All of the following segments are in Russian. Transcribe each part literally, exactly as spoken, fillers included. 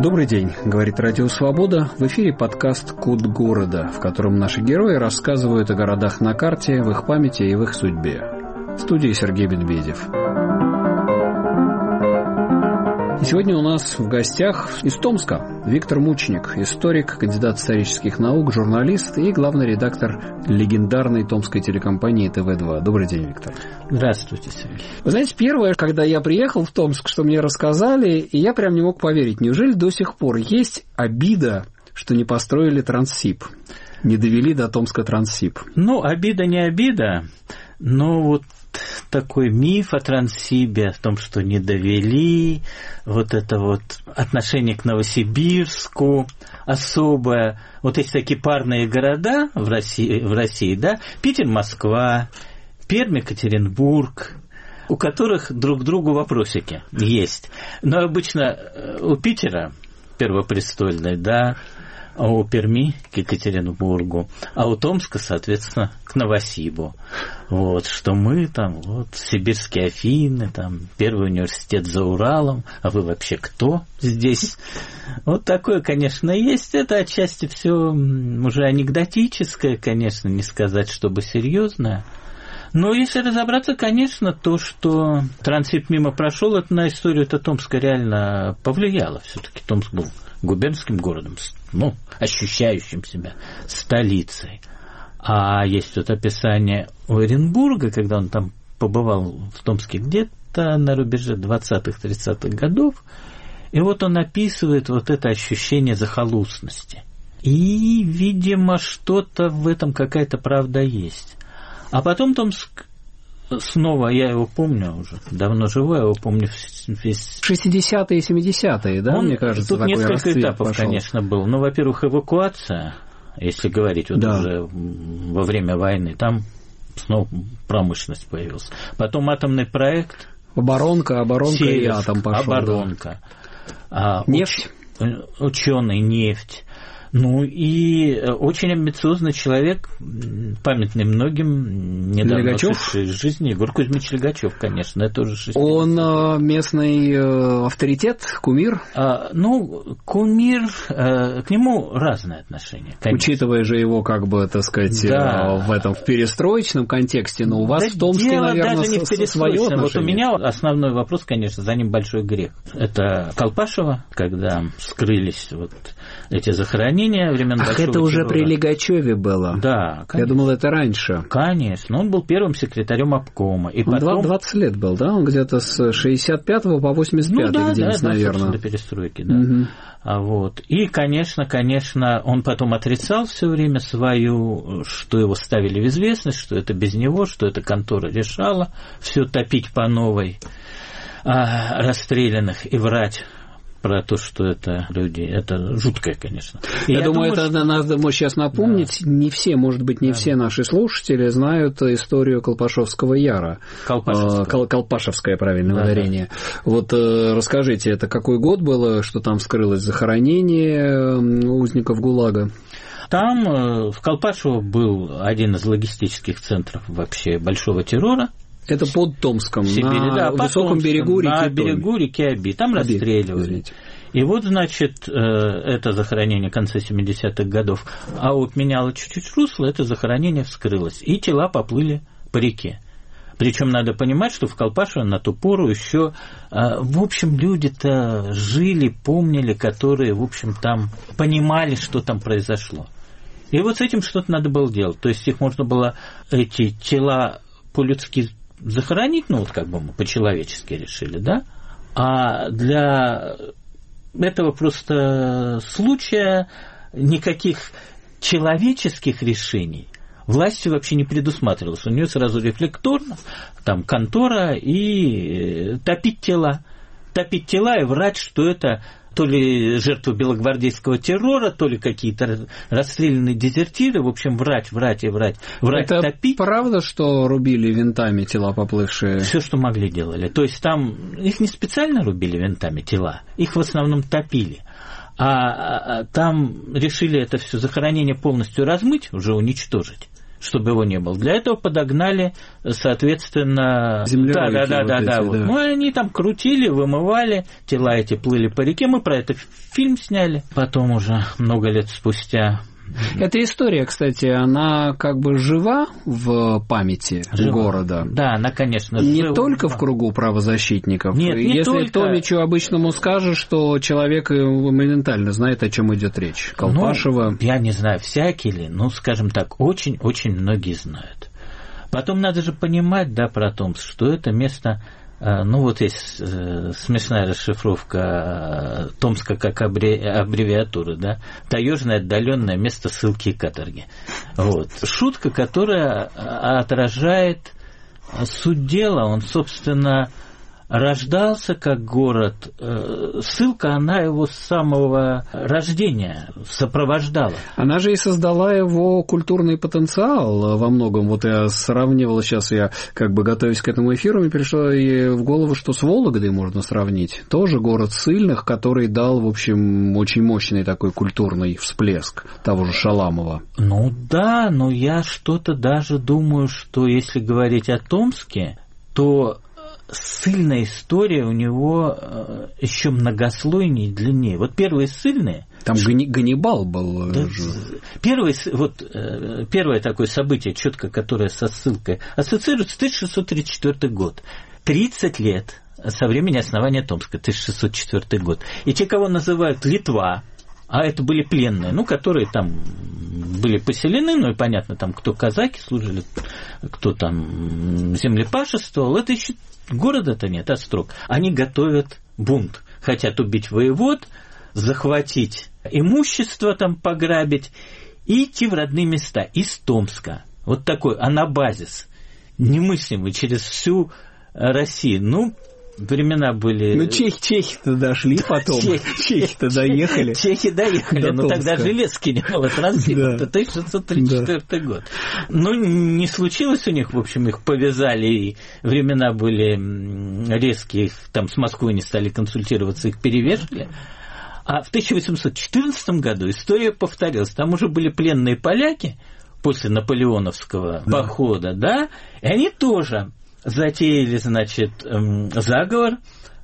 Добрый день, говорит Радио Свобода. В эфире подкаст «Код города», в котором наши герои рассказывают о городах на карте, в их памяти и в их судьбе. В студии Сергей Медведев. И сегодня у нас в гостях из Томска Виктор Мученик, историк, кандидат исторических наук, журналист и главный редактор легендарной томской телекомпании тэ вэ два. Добрый день, Виктор. Здравствуйте, Сергей. Вы знаете, первое, когда я приехал в Томск, что мне рассказали, и я прям не мог поверить, неужели до сих пор есть обида, что не построили Транссиб, не довели до Томска Транссиб? Ну, обида не обида, но вот такой миф о Транссибе, о том, что не довели, вот это вот отношение к Новосибирску особое. Вот есть такие парные города в России, в России, да, Питер, Москва, Пермь, Екатеринбург, у которых друг к другу вопросики есть. Но обычно у Питера первопрестольный, да, а у Перми к Екатеринбургу, а у Томска, соответственно, к Новосибу. Вот, что мы там, вот, сибирские Афины, там, первый университет за Уралом, а вы вообще кто здесь? Вот такое, конечно, есть. Это отчасти все уже анекдотическое, конечно, не сказать, чтобы серьезное. Но если разобраться, конечно, то, что Транссиб мимо прошел, это на историю-то Томска реально повлияло. Все-таки Томск был губернским городом, ну, ощущающим себя столицей. А есть вот описание у Оренбурга, когда он там побывал в Томске где-то на рубеже двадцатых-тридцатых годов, и вот он описывает вот это ощущение захолустности. И, видимо, что-то в этом, какая-то правда есть. А потом Томск снова, я его помню уже, давно живу, я его помню весь... шестидесятые и семидесятые, да, он, мне кажется, тут несколько этапов, пошел. Конечно, был. Ну, во-первых, эвакуация, если говорить, вот да. Уже во время войны, там снова промышленность появилась. Потом атомный проект. Оборонка, оборонка Северск, и атом пошел. Оборонка. Да. Нефть. Уч, ученый, нефть. Ну и очень амбициозный человек, памятный многим, недавно ушедший из жизни, Егор Кузьмич Легачев, конечно, это уже шестидесятые. Он местный авторитет, кумир? А, ну, кумир, к нему разное отношение, конечно. Учитывая же его, как бы, так сказать, да. в этом в перестроечном контексте, но у вас да в Томске, наверное, даже не в свое отношение. Вот у меня основной вопрос, конечно, за ним большой грех. Это Колпашево, когда скрылись вот эти захоронения. Времен Ах, это уже террора. При Легачеве было? Да, конечно. Я думал, это раньше. Конечно, он был первым секретарем обкома. И он потом... двадцать лет был, да? Он где-то с шестьдесят пятого по восемьдесят пятый, ну, да, где-нибудь, да, наверное. Да, до перестройки, да. Угу. А вот. И, конечно, конечно, он потом отрицал все время свою, что его ставили в известность, что это без него, что эта контора решала все топить по новой, а, расстрелянных и врать про то, что это люди, это жуткое, конечно. Я, я думаю, думаю, это что... надо сейчас напомнить, да. Не все, может быть, не да. все наши слушатели знают историю Колпашевского Яра. Колпашевского. Кол- Колпашевское, правильное да, ударение. Да. Вот расскажите, это какой год было, что там вскрылось захоронение узников ГУЛАГа? Там в Колпашево был один из логистических центров вообще большого террора. Это под Томском, Сибири, на да, высоком Томском, берегу реки На Томь. берегу реки Оби. Там Оби, расстреливали. Извините. И вот, значит, это захоронение конца семидесятых годов, а вот меняло чуть-чуть русло, это захоронение вскрылось, и тела поплыли по реке. Причем надо понимать, что в Колпашево на ту пору еще, в общем, люди-то жили, помнили, которые, в общем, там понимали, что там произошло. И вот с этим что-то надо было делать. То есть их можно было, эти тела по-людски захоронить, ну вот как бы мы по-человечески решили, да? А для этого просто случая никаких человеческих решений властью вообще не предусматривалось. У нее сразу рефлекторно, там контора и топить тела. Топить тела и врать, что это то ли жертвы белогвардейского террора, то ли какие-то расстрелянные дезертиры. В общем, врать, врать и врать. Врать, это топить. Правда, что рубили винтами тела поплывшие? Все, что могли, делали. То есть там их не специально рубили винтами тела, их в основном топили. А там решили это все захоронение полностью размыть, уже уничтожить. чтобы его не было. Для этого подогнали, соответственно... Землеройки. Да, да, да, вот да, эти, да, вот. да. Ну, они там крутили, вымывали, тела эти плыли по реке. Мы про это фильм сняли. Потом уже много лет спустя... Эта история, кстати, она как бы жива в памяти Жива. Города. Да, она, конечно, Не жива. только в кругу правозащитников. Нет, не Если только. Томичу обычному скажешь, что человек моментально знает, о чем идет речь. Колпашева. Ну, я не знаю, всякий ли, ну, скажем так, очень-очень многие знают. Потом надо же понимать, да, про Томск, что это место... Ну, вот есть э, смешная расшифровка Томска как аббревиатура, да, таежное отдаленное место ссылки и каторги. Вот. Шутка, которая отражает суть дела. Он, собственно, рождался как город. Ссылка, она его с самого рождения сопровождала. Она же и создала его культурный потенциал во многом. Вот я сравнивал, сейчас я как бы готовясь к этому эфиру, мне пришло в голову, что с Вологдой можно сравнить. Тоже город ссыльных, который дал, в общем, очень мощный такой культурный всплеск того же Шаламова. Ну да, но я что-то даже думаю, что если говорить о Томске, то ссыльная история у него еще многослойнее и длиннее. Вот первые ссыльные... Там Гани- Ганнибал был. Да, же. Первое, вот, первое такое событие, четко, которое со ссылкой ассоциируется, тысяча шестьсот тридцать четвёртый год. тридцать лет со времени основания Томска, тысяча шестьсот четвёртый год. И те, кого называют Литва, а это были пленные, ну, которые там были поселены, ну, и понятно, там, кто казаки служили, кто там землепашествовал, это еще города-то нет, острог. Они готовят бунт, хотят убить воевод, захватить имущество, там, пограбить и идти в родные места из Томска. Вот такой анабазис, немыслимый через всю Россию. Ну, времена были... Ну, чехи, чехи-то дошли потом. Чехи-то доехали. Чехи доехали, но тогда железки не было транзита. тысяча шестьсот тридцать четвёртый год. Ну, не случилось у них, в общем, их повязали, и времена были резкие, их там с Москвой не стали консультироваться, их перевешали. А в тысяча восемьсот четырнадцатом году история повторилась. Там уже были пленные поляки после наполеоновского да. похода, да, и они тоже затеяли, значит, заговор.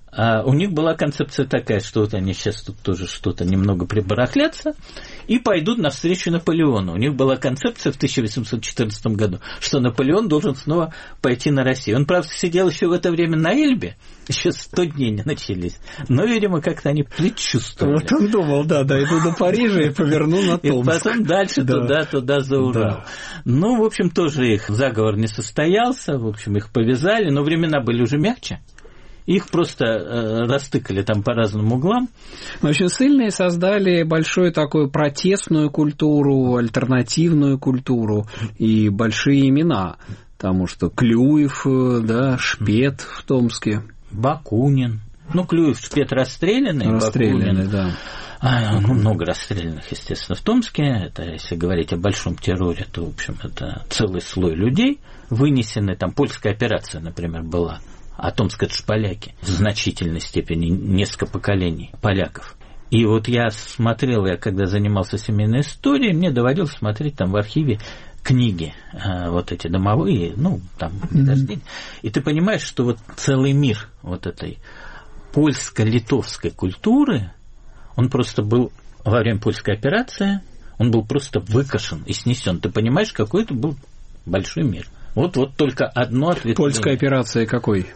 А у них была концепция такая, что вот они сейчас тут тоже что-то немного прибарахлятся и пойдут навстречу Наполеону. У них была концепция в тысяча восемьсот четырнадцатом году, что Наполеон должен снова пойти на Россию. Он, правда, сидел еще в это время на Эльбе, еще сто дней не начались, но, видимо, как-то они предчувствовали. Вот он думал, да, дойду до Парижа и поверну на Томск. И потом дальше да. туда, туда за Урал. Да. Ну, в общем, тоже их заговор не состоялся, в общем, их повязали, но времена были уже мягче. Их просто э, растыкали там по разным углам. В общем, ссыльные создали большую такую протестную культуру, альтернативную культуру и большие имена. Потому что Клюев, да, Шпет в Томске. Бакунин. Ну, Клюев, Шпет расстреляны. Расстреляны, Бакунин. да. А, ну, много расстрелянных, естественно, в Томске. Это, если говорить о большом терроре, то, в общем, это целый слой людей вынесены. Там польская операция, например, была. А Томск — это же поляки, в значительной степени, несколько поколений поляков. И вот я смотрел, я когда занимался семейной историей, мне доводилось смотреть там в архиве книги, вот эти домовые, ну, там, mm-hmm. и ты понимаешь, что вот целый мир вот этой польско-литовской культуры, он просто был во время польской операции, он был просто выкашен и снесен. Ты понимаешь, какой это был большой мир. Вот, вот только одно ответвление. Польская операция какой?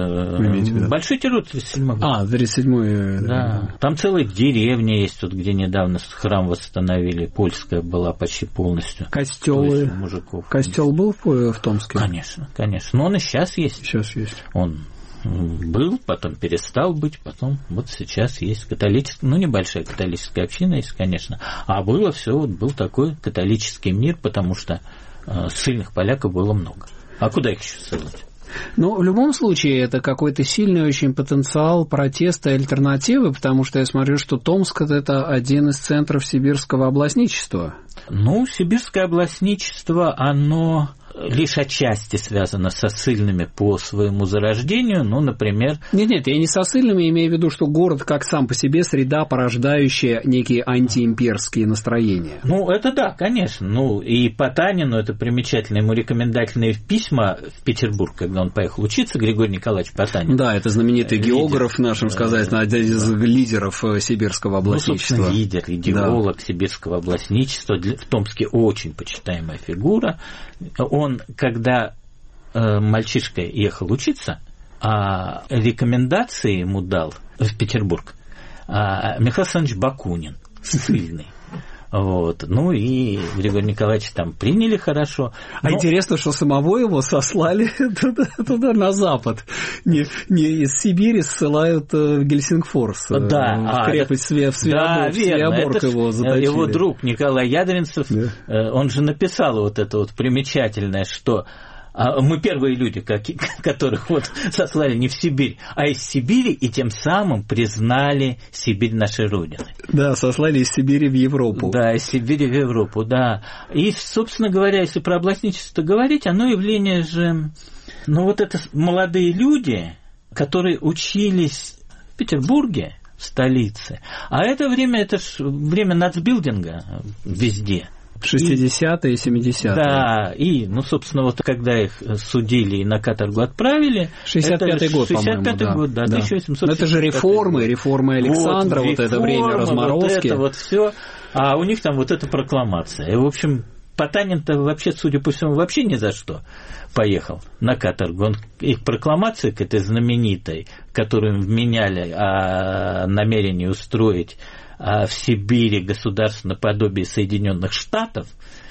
Большой террор тридцать седьмой год. А, тридцать седьмой. Да. Там целая деревня есть, тут, где недавно храм восстановили. Польская была почти полностью. Костелы. Мужиков. Костел был в, в Томске? Конечно, конечно. Но он и сейчас есть. Сейчас есть. Он был, потом перестал быть, потом вот сейчас есть католическая, ну, небольшая католическая община есть, конечно. А было все, вот был такой католический мир, потому что сильных поляков было много. А куда их еще ссылать? Ну, в любом случае, это какой-то сильный очень потенциал протеста и альтернативы, потому что я смотрю, что Томск – это один из центров сибирского областничества. Ну, сибирское областничество, оно лишь отчасти связано со ссыльными по своему зарождению, ну, например... Нет-нет, я не со ссыльными, имею в виду, что город как сам по себе среда, порождающая некие антиимперские настроения. Ну, это да, конечно. Ну, и Потанину это примечательно. Ему рекомендательные письма в Петербург, когда он поехал учиться, Григорий Николаевич Потанин. Да, это знаменитый лидер, географ, нашим сказать, один из лидеров сибирского областничества. Ну, собственно, лидер, идеолог да. сибирского областничества. В Томске очень почитаемая фигура. Он, когда э, мальчишка ехал учиться, а рекомендации ему дал в Петербург а, Михаил Александрович Бакунин, ссыльный. Вот. Ну и Григорий Николаевич там приняли хорошо. Но... А интересно, что самого его сослали туда, туда на запад. Не, не из Сибири ссылают в Гельсингфорс. Да, в крепость Све... в Свеоборг, да, Свеоборг его заточили. Его друг Николай Ядринцев, да. Он же написал вот это вот примечательное, что мы первые люди, которых вот сослали не в Сибирь, а из Сибири, и тем самым признали Сибирь нашей Родиной. Да, сослали из Сибири в Европу. Да, из Сибири в Европу, да. И, собственно говоря, если про областничество говорить, оно явление же... Ну, вот это молодые люди, которые учились в Петербурге, в столице, а это время, это ж время нацбилдинга везде. шестидесятые и семидесятые. Да, и, ну, собственно, вот когда их судили и на каторгу отправили... шестьдесят пятый год, по-моему, шестьдесят пятый да. год, да, да. тысяча восемьсот Но это же реформы, реформы Александра, вот, вот реформы, это время разморозки. Вот это вот все, а у них там вот эта прокламация. И, в общем, Потанин-то вообще, судя по всему, вообще ни за что поехал на каторгу. Он, их прокламация к этой знаменитой, которую им вменяли о намерении устроить в Сибири государство наподобие Соединенных Штатов,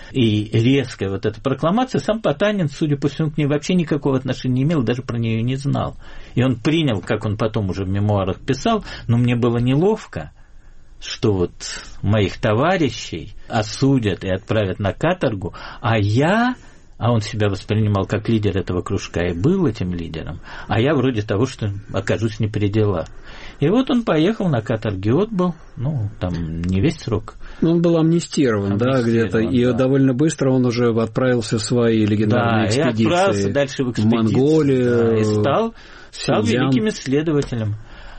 и резкая вот эта прокламация, сам Потанин, судя по всему, к ней вообще никакого отношения не имел, даже про нее не знал. И он принял, как он потом уже в мемуарах писал, но мне было неловко, что вот моих товарищей осудят и отправят на каторгу, а я... А он себя воспринимал как лидер этого кружка и был этим лидером, а я вроде того, что окажусь не при делах. И вот он поехал на каторге, отбыл, ну, там не весь срок. Ну, он был амнистирован, амнистирован да, где-то, да. И довольно быстро он уже отправился в свои легендарные да, экспедиции. Да, и отправился дальше в экспедицию. В Монголию. Да, и стал, стал великим исследователем,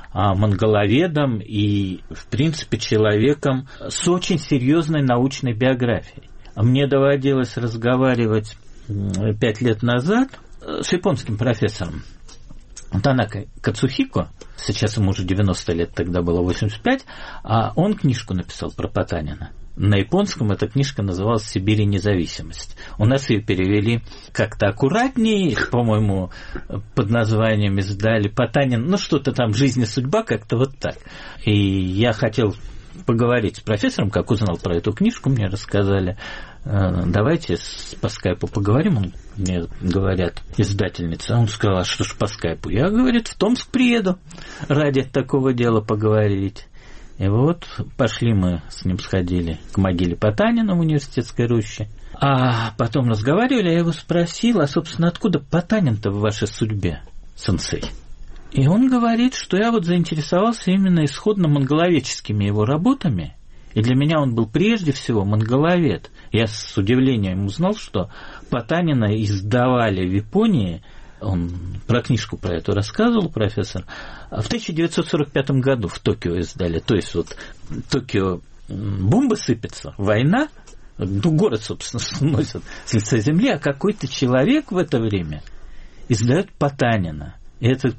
монголоведом и, в принципе, человеком с очень серьезной научной биографией. Мне доводилось разговаривать пять лет назад с японским профессором Танака Кацухико, сейчас ему уже девяносто лет, тогда было восемьдесят пять, а он книжку написал про Потанина. На японском эта книжка называлась «Сибирь и независимость». У нас ее перевели как-то аккуратнее, по-моему, под названием издали «Потанин», ну что-то там «Жизнь и судьба», как-то вот так. И я хотел поговорить с профессором, как узнал про эту книжку, мне рассказали, давайте по скайпу поговорим, он, мне говорят, издательница. Он сказал, а что ж по скайпу? Я, говорит, в Томск приеду ради такого дела поговорить. И вот пошли мы с ним, сходили к могиле Потанина в университетской роще. А потом разговаривали, я его спросил, а, собственно, откуда Потанин-то в вашей судьбе, сенсей? И он говорит, что я вот заинтересовался именно исходно монголоведческими его работами, и для меня он был прежде всего монголовед. Я с удивлением узнал, что Потанина издавали в Японии, он про книжку про эту рассказывал, профессор, в тысяча девятьсот сорок пятом году в Токио издали. То есть вот Токио, бомба сыпется, война, ну, город, собственно, сносят с лица земли, а какой-то человек в это время издает Потанина. И это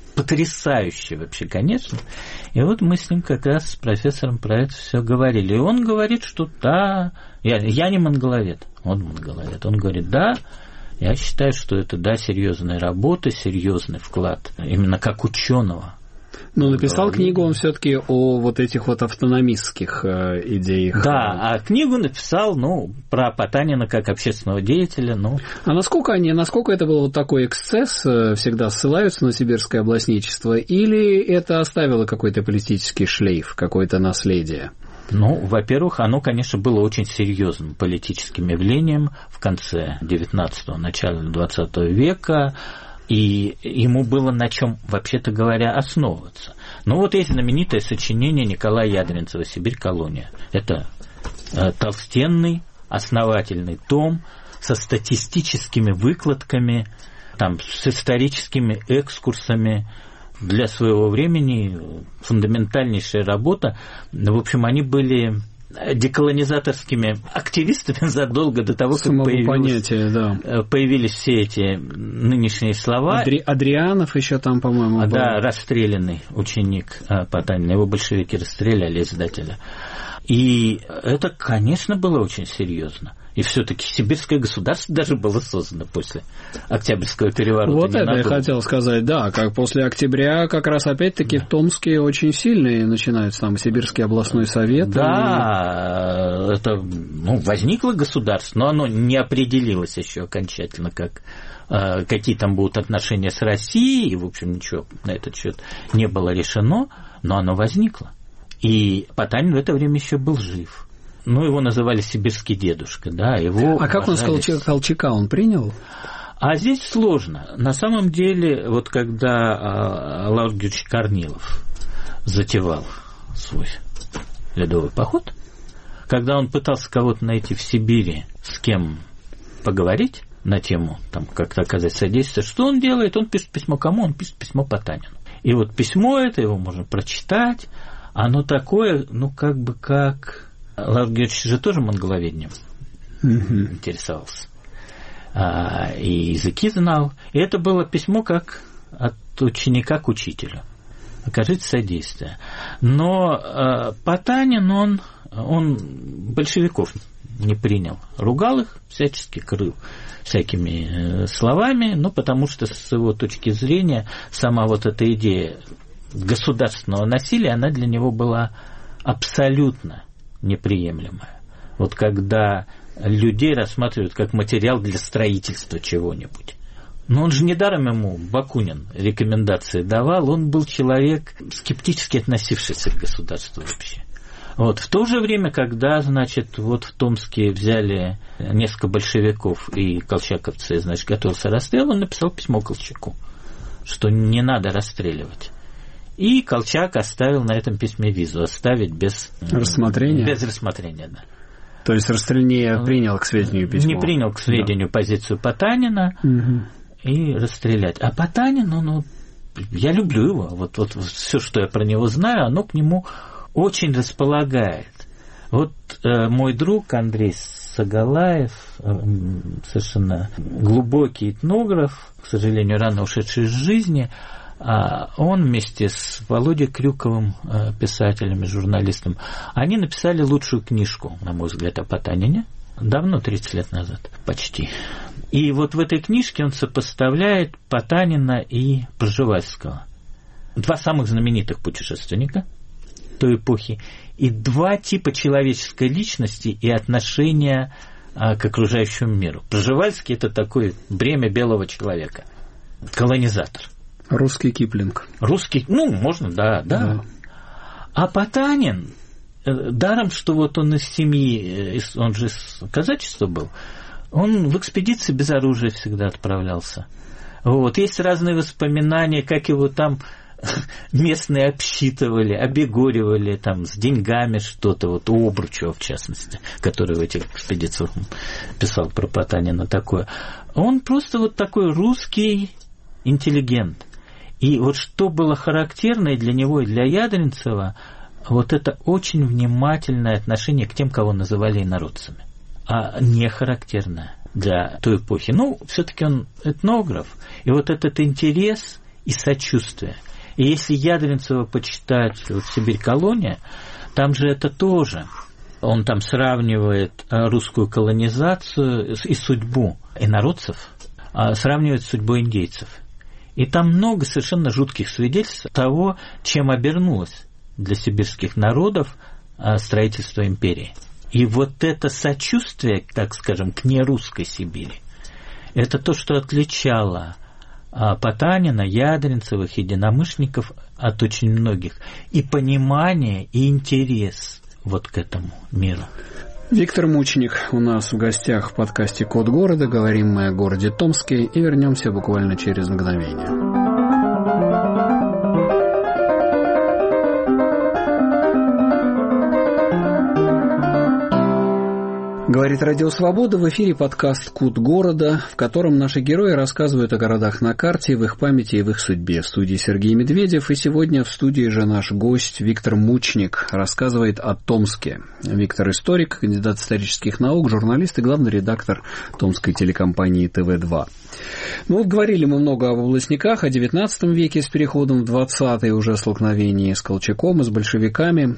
потрясающе вообще, конечно. И вот мы с ним как раз с профессором про это все говорили. И он говорит, что да, я, я не монголовед, он монголовед. Он говорит, да, я считаю, что это, да, серьезная работа, серьезный вклад, именно как ученого. Но написал Головин. Книгу он все-таки о вот этих вот автономистских э, идеях. Да, а книгу написал, ну, про Потанина как общественного деятеля, ну. А насколько они, насколько это был вот такой эксцесс, э, всегда ссылаются на сибирское областничество, или это оставило какой-то политический шлейф, какое-то наследие? Ну, во-первых, оно, конечно, было очень серьезным политическим явлением в конце девятнадцатого, начале двадцатого века, и ему было на чем, вообще-то говоря, основываться. Ну, вот есть знаменитое сочинение Николая Ядринцева «Сибирь колония». Это э, толстенный, основательный том, со статистическими выкладками, там, с историческими экскурсами. Для своего времени фундаментальнейшая работа. В общем, они были деколонизаторскими активистами задолго до того, как появились, да. появились все эти нынешние слова. Адри... Адрианов еще там, по-моему, был. Да, расстрелянный ученик Потанина. Его большевики расстреляли, издателя. И это, конечно, было очень серьезно. И все-таки сибирское государство даже было создано после Октябрьского переворота. Вот это я хотел сказать, да, как после октября как раз опять-таки да. в Томске очень сильные начинаются там Сибирский областной совет. Да, и... это ну, возникло государство, но оно не определилось еще окончательно, как, какие там будут отношения с Россией, и, в общем, ничего на этот счет не было решено, но оно возникло. И Потанин в это время еще был жив. Ну, его называли сибирский дедушка, да, его... А как он с Колчака он принял? А здесь сложно. На самом деле, вот когда Лавр Георгиевич Корнилов затевал свой ледовый поход, когда он пытался кого-то найти в Сибири, с кем поговорить на тему, там, как-то оказать содействие, что он делает? Он пишет письмо кому? Он пишет письмо Потанину. И вот письмо это, его можно прочитать, оно такое, ну, как бы как... Лавр Георгиевич же тоже монголоведением mm-hmm. интересовался. А, и языки знал. И это было письмо как от ученика к учителю. Окажите содействие. Но а, Потанин, он, он большевиков не принял. Ругал их, всячески крыл всякими э, словами, ну, потому что с его точки зрения сама вот эта идея государственного насилия, она для него была абсолютно неприемлемая. Вот когда людей рассматривают как материал для строительства чего-нибудь. Но он же недаром ему Бакунин рекомендации давал, он был человек, скептически относившийся к государству вообще. Вот. В то же время, когда, значит, вот в Томске взяли несколько большевиков и колчаковцы, значит, готовился расстрел, он написал письмо Колчаку, что не надо расстреливать. И Колчак оставил на этом письме визу, оставить без рассмотрения. Без рассмотрения, да. То есть Растрельнее принял к сведению письмо? Не принял к сведению да. позицию Потанина угу. и расстрелять. А Потанин, ну, ну, я люблю его. Вот, вот все, что я про него знаю, оно к нему очень располагает. Вот э, мой друг Андрей Сагалаев, э, совершенно глубокий этнограф, к сожалению, рано ушедший из жизни, он вместе с Володей Крюковым, писателем и журналистом, они написали лучшую книжку, на мой взгляд, о Потанине. Давно, тридцать лет назад, почти. И вот в этой книжке он сопоставляет Потанина и Пржевальского. Два самых знаменитых путешественника той эпохи. И два типа человеческой личности и отношения к окружающему миру. Пржевальский – это такое бремя белого человека. Колонизатор. Русский Киплинг. Русский, ну, можно, да, да. да. А Потанин, даром, что вот он из семьи, он же из казачества был, он в экспедиции без оружия всегда отправлялся. Вот. Есть разные воспоминания, как его там местные обсчитывали, обегоривали там с деньгами что-то, вот у Обручева, в частности, который в этих экспедициях писал про Потанина такое. Он просто вот такой русский интеллигент. И вот что было характерно и для него, и для Ядринцева, вот это очень внимательное отношение к тем, кого называли инородцами. А не характерное для той эпохи. Ну, все-таки он этнограф, и вот этот интерес и сочувствие. И если Ядринцева почитать вот «Сибирь-колония», там же это тоже. Он там сравнивает русскую колонизацию и судьбу инородцев, сравнивает с судьбой индейцев. И там много совершенно жутких свидетельств того, чем обернулось для сибирских народов строительство империи. И вот это сочувствие, так скажем, к нерусской Сибири, это то, что отличало Потанина, Ядринцевых, единомышленников от очень многих. И понимание, и интерес вот к этому миру. Виктор Мученик у нас в гостях в подкасте «Код города». Говорим мы о городе Томске и вернемся буквально через мгновение. Говорит Радио Свобода, в эфире подкаст «Кут города», в котором наши герои рассказывают о городах на карте, в их памяти и в их судьбе. В студии Сергей Медведев, и сегодня в студии же наш гость Виктор Мучник рассказывает о Томске. Виктор – историк, кандидат исторических наук, журналист и главный редактор томской телекомпании тэ вэ два. Ну вот говорили мы много об областниках, о девятнадцатом веке с переходом в двадцатый, уже столкновении с Колчаком и с большевиками.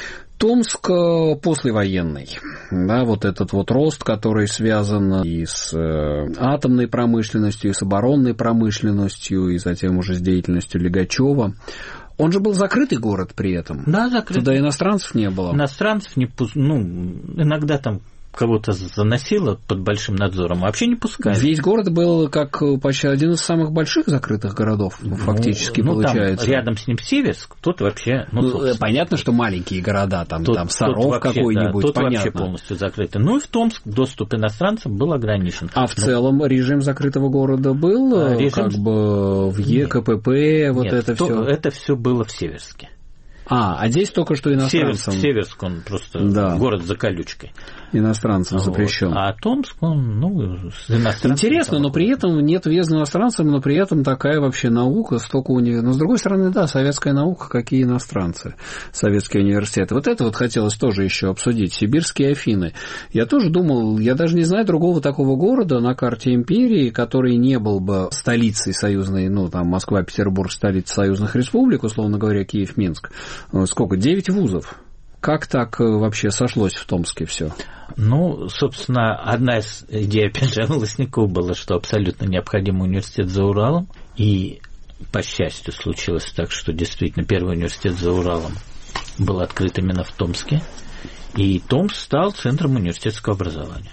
Томск послевоенный, да, вот этот вот рост, который связан и с атомной промышленностью, и с оборонной промышленностью, и затем уже с деятельностью Лигачева. Он же был закрытый город при этом. Да, закрытый. Туда иностранцев не было. Иностранцев не пу... ну, иногда там кого-то заносило под большим надзором, а вообще не пускали. Весь город был как почти один из самых больших закрытых городов, ну, фактически, ну, получается. Там рядом с ним Северск, тут вообще... Ну, ну, понятно, что маленькие города, там, тут, там Саров какой-нибудь, да, тут понятно. Вообще полностью закрыты. Ну и в Томск доступ иностранцам был ограничен. А в Но... целом режим закрытого города был, а, режим... как бы в ЕКПП, вот Нет, это то, все. Это все было в Северске. А, а здесь только что иностранцам. Северск, Северск он просто да. город за колючкой. Иностранцам вот. запрещен. А Томск, он, ну, с иностранцами. Интересно, но при этом нет въезда иностранцам, но при этом такая вообще наука, столько университетов. Но с другой стороны, да, советская наука, какие иностранцы, советские университеты. Вот это вот хотелось тоже еще обсудить. Сибирские Афины. Я тоже думал, я даже не знаю другого такого города на карте империи, который не был бы столицей союзной, ну, там, Москва, Петербург, столица союзных республик, условно говоря, Киев, Минск. Сколько? Девять вузов. Как так вообще сошлось в Томске все? Ну, собственно, одна из идей, опять же, Волосников была, что абсолютно необходим университет за Уралом. И, по счастью, случилось так, что действительно первый университет за Уралом был открыт именно в Томске. И Томск стал центром университетского образования.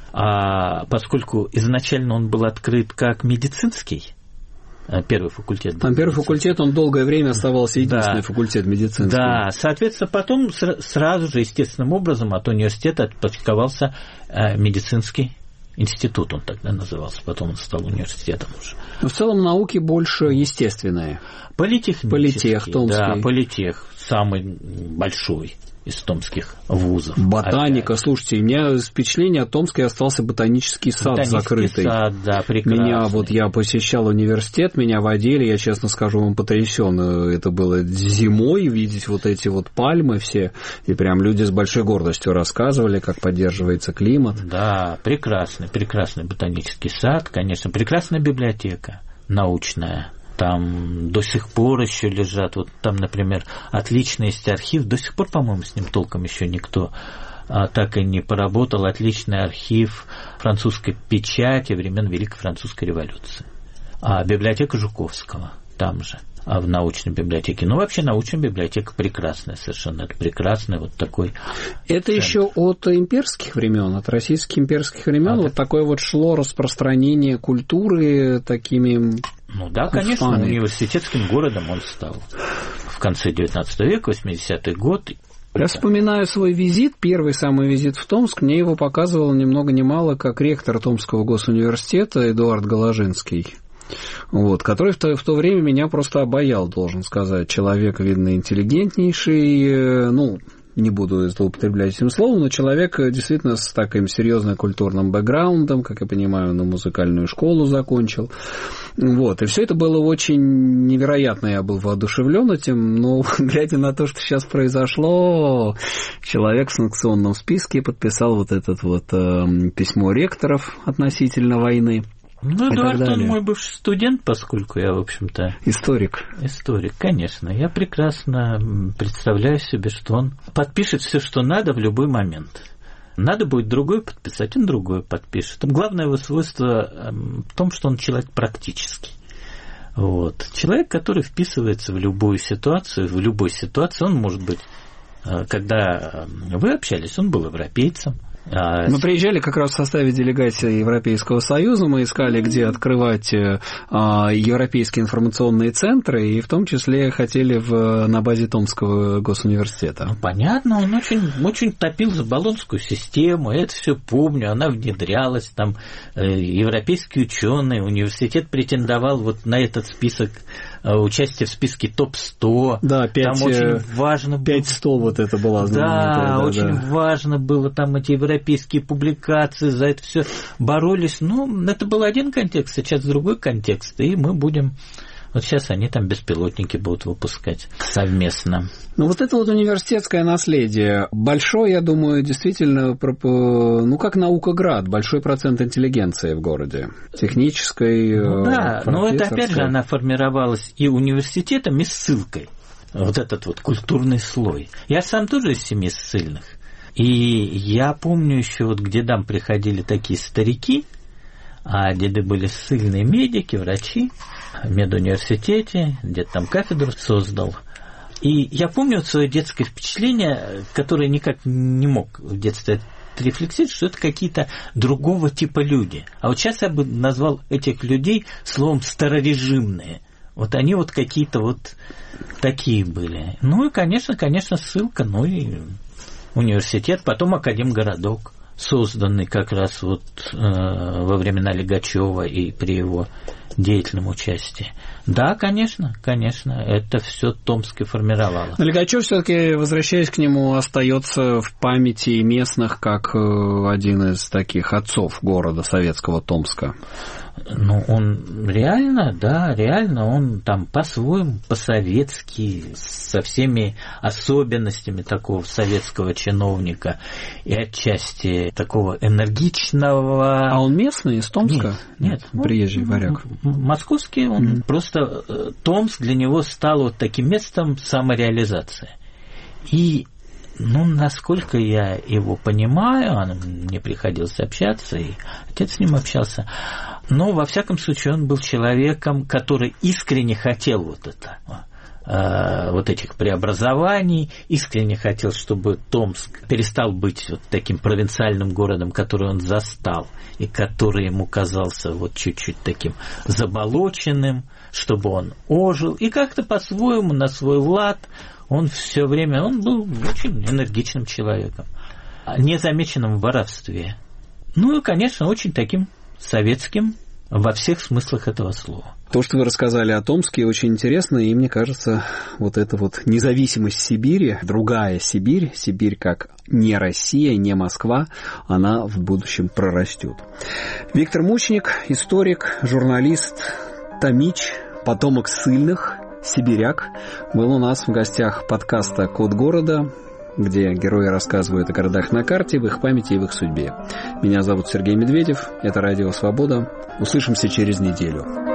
А поскольку изначально он был открыт как медицинский, Первый факультет. Там первый факультет, он долгое время оставался единственный да. факультет медицинский. Да, соответственно, потом сразу же, естественным образом, от университета отпочковался медицинский институт, он тогда назывался, потом он стал университетом уже. Но в целом науки больше естественные. Политехнический. Политех томский. Да, политех, самый большой из томских вузов. Ботаника, опять. Слушайте, у меня впечатление о Томске остался ботанический сад ботанический закрытый. Сад, да, прекрасный. Меня вот я посещал университет, меня водили, я честно скажу вам потрясен. Это было зимой видеть вот эти вот пальмы все, и прям люди с большой гордостью рассказывали, как поддерживается климат. Да, прекрасный, прекрасный ботанический сад, конечно, прекрасная библиотека научная. Там до сих пор еще лежат, вот там, например, отличный есть архив, до сих пор, по-моему, с ним толком еще никто а, так и не поработал, отличный архив французской печати времен Великой Французской революции. А библиотека Жуковского там же, а в научной библиотеке. Ну, вообще, научная библиотека прекрасная совершенно, это прекрасный вот такой... Это центр. Еще от имперских времен, от российских имперских времен, а вот это... такое вот шло распространение культуры такими... Ну да, конечно, Фаны. Университетским городом он стал в конце девятнадцатого века, восьмидесятый год. Я вспоминаю свой визит, первый самый визит в Томск, мне его показывал ни много ни мало как ректор Томского госуниверситета Эдуард Голожинский. Вот, который в то, в то время меня просто обаял, должен сказать. Человек, видно, интеллигентнейший, ну, не буду злоупотреблять этим словом, но человек действительно с таким серьезным культурным бэкграундом, как я понимаю, на музыкальную школу закончил. Вот, и все это было очень невероятно, я был воодушевлен этим, но глядя на то, что сейчас произошло, человек в санкционном списке подписал вот это вот э, письмо ректоров относительно войны. Ну, Эдуард, он мой бывший студент, поскольку я, в общем-то... Историк. Историк, конечно. Я прекрасно представляю себе, что он подпишет все, что надо в любой момент. Надо будет другой подписать, он другой подпишет. Главное его свойство в том, что он человек практический. Вот. Человек, который вписывается в любую ситуацию, в любой ситуации, он может быть... Когда вы общались, он был европейцем. Мы приезжали как раз в составе делегации Европейского Союза, мы искали, где открывать европейские информационные центры, и в том числе хотели в, на базе Томского госуниверситета. Ну, понятно, он очень, очень топил за Болонскую систему, я это все помню, она внедрялась, там европейские ученые, университет претендовал вот на этот список участие в списке топ сто. Да, пять, там очень важно было. пять сто вот это было. Да, да, очень да. важно было, там эти европейские публикации, за это все боролись. Ну, это был один контекст, сейчас другой контекст, и мы будем... Вот сейчас они там беспилотники будут выпускать совместно. Ну, вот это вот университетское наследие. Большой, я думаю, действительно, ну, как наукоград, большой процент интеллигенции в городе. Технической, ну, да, но это, опять же, она формировалась и университетом, и ссылкой. Вот этот вот культурный слой. Я сам тоже из семьи ссыльных. И я помню еще, вот к дедам приходили такие старики, а деды были ссыльные медики, врачи в медуниверситете, где-то там кафедру создал. И я помню вот свое детское впечатление, которое никак не мог в детстве рефлексировать, что это какие-то другого типа люди. А вот сейчас я бы назвал этих людей словом «старорежимные». Вот они вот какие-то вот такие были. Ну и, конечно, конечно, ссылка, ну и университет, потом академгородок, созданный как раз вот э, во времена Лигачева и при его деятельном участии. Да, конечно, конечно, это все Томск формировало. Но Лигачев все-таки, возвращаясь к нему, остается в памяти местных как один из таких отцов города советского Томска. Ну, он реально, да, реально, он там по-своему, по-советски, со всеми особенностями такого советского чиновника и отчасти такого энергичного... А он местный, из Томска? Нет, нет. Приезжий варяг. Московский, он mm-hmm. просто... Томск для него стал вот таким местом самореализации. И... Ну, насколько я его понимаю, мне приходилось общаться, и отец с ним общался, но, во всяком случае, он был человеком, который искренне хотел вот это, э, вот этих преобразований, искренне хотел, чтобы Томск перестал быть вот таким провинциальным городом, который он застал, и который ему казался вот чуть-чуть таким заболоченным, чтобы он ожил, и как-то по-своему, на свой лад, он все время, он был очень энергичным человеком, незамеченным в воровстве. Ну и, конечно, очень таким советским во всех смыслах этого слова. То, что вы рассказали о Томске, очень интересно, и мне кажется, вот эта вот независимость Сибири, другая Сибирь, Сибирь как не Россия, не Москва, она в будущем прорастет. Виктор Мучник, историк, журналист, томич, потомок ссыльных, сибиряк, был у нас в гостях подкаста «Код города», где герои рассказывают о городах на карте, в их памяти и в их судьбе. Меня зовут Сергей Медведев, это Радио Свобода. Услышимся через неделю.